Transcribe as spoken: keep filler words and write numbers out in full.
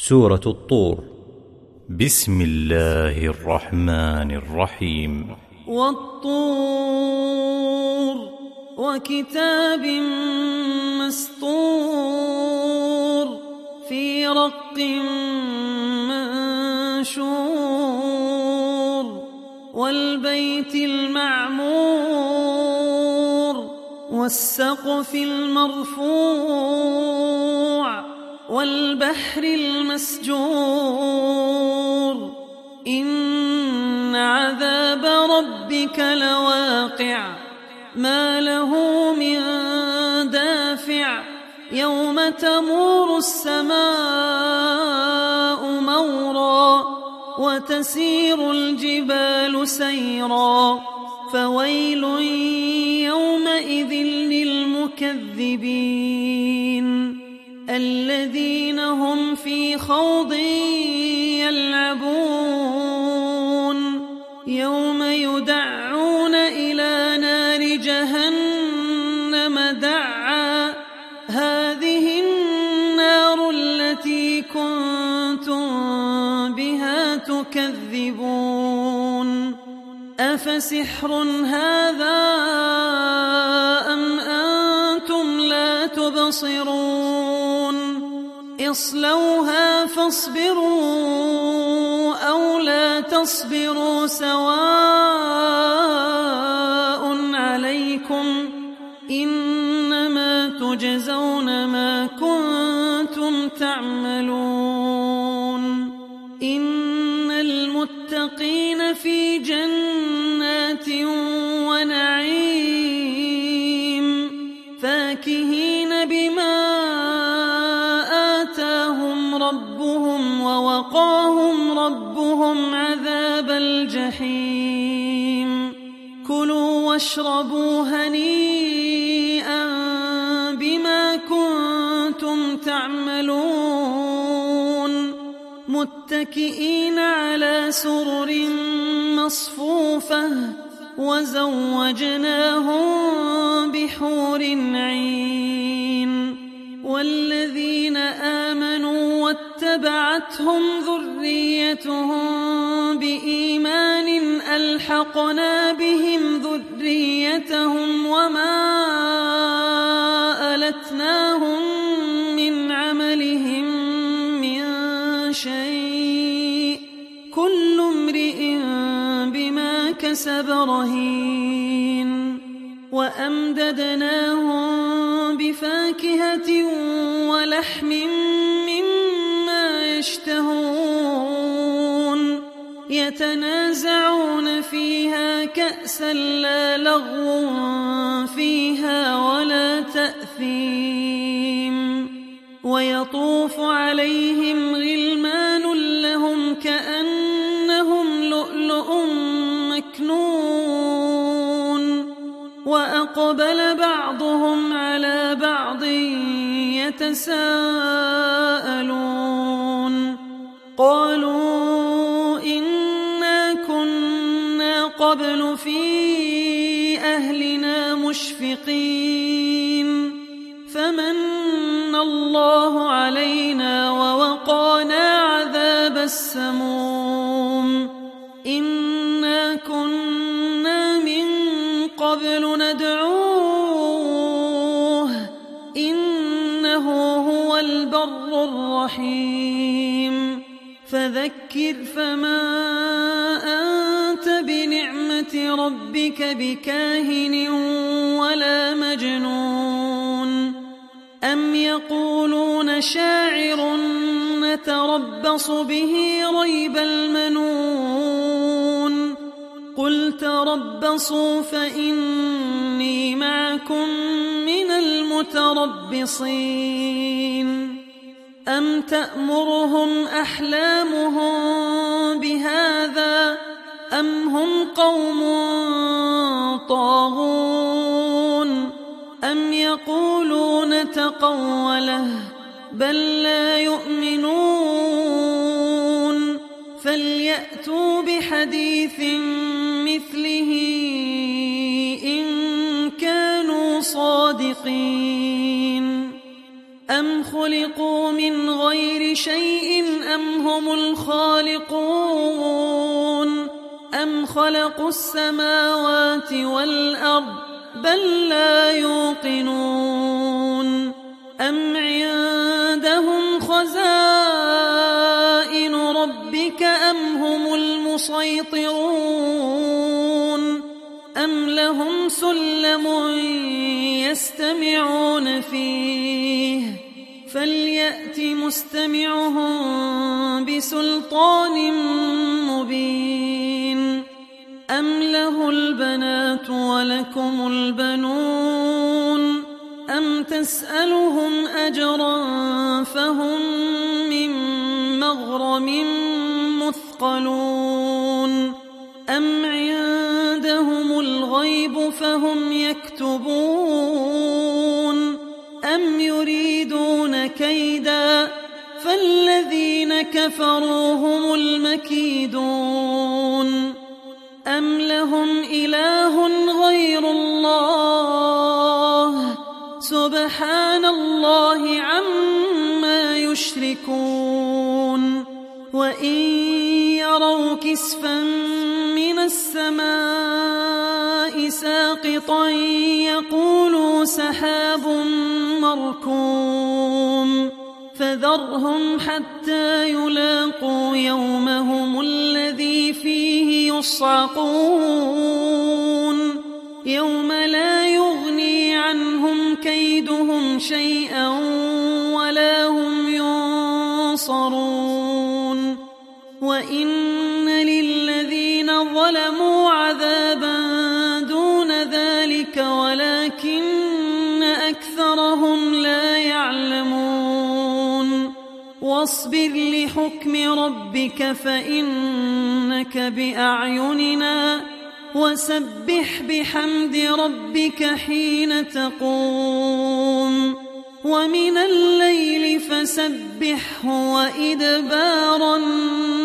سورة الطور. بسم الله الرحمن الرحيم. والطور وكتاب مسطور في رق منشور والبيت المعمور والسقف المرفوع والبحر المسجور إن عذاب ربك لواقع ما له من دافع يوم تمور السماء مورا وتسير الجبال سيرا فويل يومئذ للمكذبين الذين هم في خوض يلعبون يوم يدعون إلى نار جهنم دعا هذه النار التي كنتم بها تكذبون أفسحر هذا أم أنتم لا تبصرون اصلوها فاصبروا أو لا تصبروا سواء عليكم إنما تجزون ما كنتم تعملون إن المتقين في جنات ونعيم فاكهين بما ربهم ووقاهم ربهم عذاب الجحيم كلوا واشربوا هنيئا بما كنتم تعملون متكئين على سرر مصفوفة وزوجناهم بحور عين والذين آمنوا واتبعتهم ذريتهم بإيمان ألحقنا بهم ذريتهم وما ألتناهم من عملهم من شيء كل امرئ بما كسب رهين وأمددناهم بفاكهة ولحم مما يشتهون يتنازعون فيها كأسا لا لغو فيها ولا تأثيم ويطوف عليهم غلمان لهم كأنهم لؤلؤ مكنون وأقبل بعضهم على بعض يتساءلون قالوا إنا كنا قبل في أهلنا مشفقين فمن الله علينا ووقانا عذاب السموم إنا كنا من قبل ندعوه إنه هو البر الرحيم فذكر فما أنت بنعمة ربك بكاهن ولا مجنون أم يقولون شاعر نتربص به ريب المنون قل تربصوا فإني معكم من المتربصين أم تأمرهم أحلامهم بهذا أم هم قوم طاغون أم يقولون تقوله بل لا يؤمنون فليأتوا بحديث مثله إن كانوا صادقين أم خلقوا من غير شيء أم هم الخالقون أم خلقوا السماوات والأرض بل لا يوقنون أم عندهم خزائن ربك أم هم المسيطرون أم لهم سلم يستمعون فيه فليأت مستمعهم بسلطان مبين أم له البنات ولكم البنون أم تسألهم أجرا فهم من مغرم مثقلون أم عندهم الغيب فهم يكتبون أم يريدون كيدا فالذين كفروا هم المكيدون أم لهم إله غير الله سبحان الله عما يشركون وإن يروا كسفا من السماء ساقطا يقولوا سحاب مركوم فذرهم حتى يلاقوا يومهم الذي فيه يصعقون يوم لا يغني عنهم كيدهم شيئا ولا هم ينصرون وإن للذين ظلموا عذابا دون ذلك ولكن أكثرهم لا يعلمون واصبر لحكم ربك فإنك بأعيننا وسبح بحمد ربك حين تقوم ومن الليل فسبحه وإدبار النجوم